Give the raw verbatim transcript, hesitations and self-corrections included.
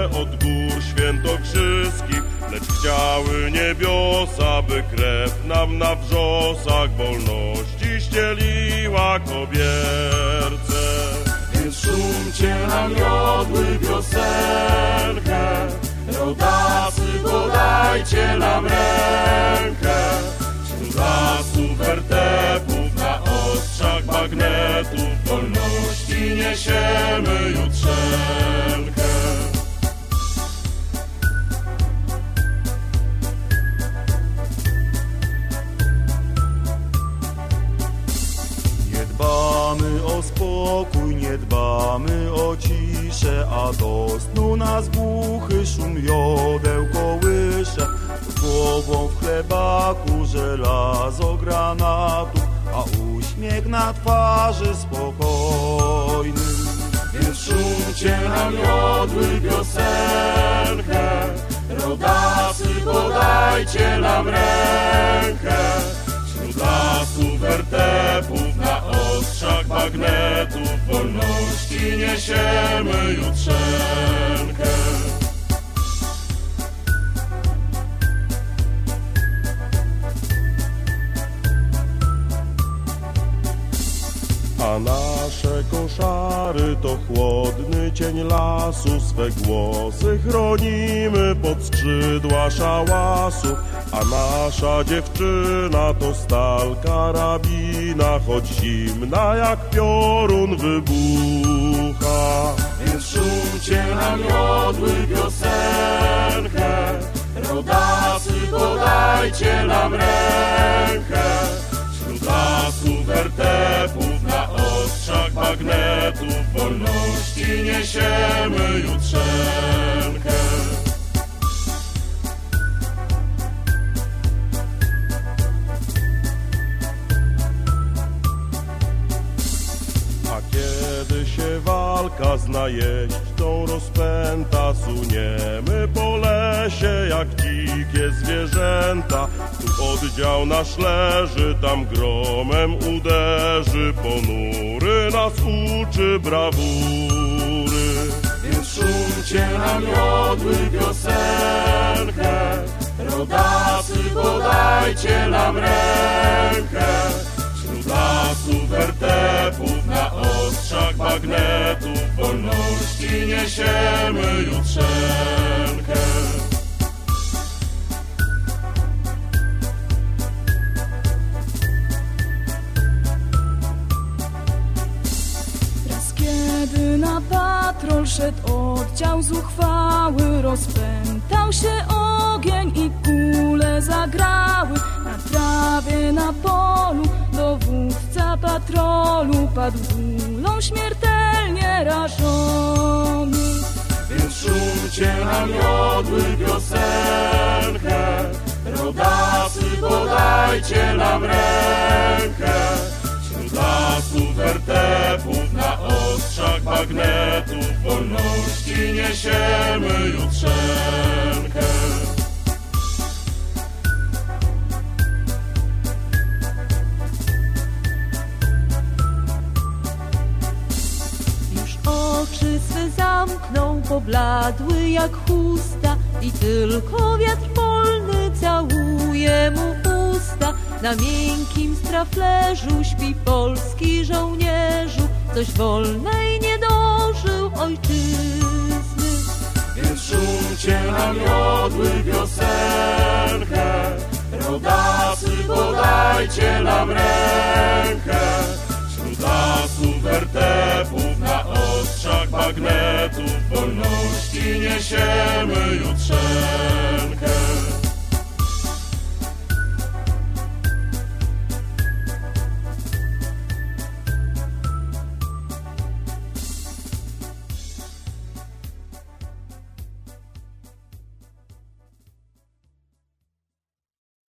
od gór świętokrzyskich, lecz chciały niebiosa, by krew nam na wrzosach wolności ścieliła kobierce. Więc szumcie na miodły piosenkę, rodacy, podajcie nam rękę. Wśród lasów wertepów, na ostrzach bagnetów, wolności niesiemy jutrzenkę. Nie dbamy o spokój, nie dbamy o ciszę, a do snu nas głuchy szum jodeł kołysze. Głową w chlebaku żelazo granatów, a uśmiech na twarzy spokojny. Więc szumcie na miodły piosenkę, rodacy, podajcie nam rękę. Wśród lasów wertepów, na ostrzach bagnetów, wolności niesiemy jutrzenkę. A nasze koszary to chłodny cień lasu, swe głosy chronimy pod skrzydła szałasów. A nasza dziewczyna to stal karabina, choć zimna jak piorun wybucha. Więc szumcie na miodły piosenkę, rodacy, podajcie nam rękę. Wśród lasów wertepów, na ostrzach bagnetów, wolności niesiemy jutrzenkę. A kiedy się walka z najeźdźcą rozpęta, suniemy po lesie jak dzikie zwierzęta. Tu oddział nasz leży, tam gromem uderzy, ponury nas uczy brawury. Więc szumcie na miodły piosenkę, rodacy, podajcie nam rękę. Wśród lasów wertepów, na ostrzach bagnetów, wolności niesiemy jutrzenkę. Raz kiedy na patrol szedł oddział zuchwały, rozpętał się ogień i kule zagrały. Na trawie, na polu dowódca patrolu padł kulą śmiertelnie rażony. Więc szumcie na miodły piosenkę, rodacy, podajcie nam rękę. Wśród lasów wertepów, na ostrzach bagnetów, wolności niesiemy jutrzenkę. Oczy swe zamknął, pobladły jak chusta, i tylko wiatr polny całuje mu usta. Na miękkim straflerzu śpi polski żołnierzu, coś wolnej nie dożył ojczyzny. Więc szumcie na miodły piosenkę, rodacy, podajcie nam rękę.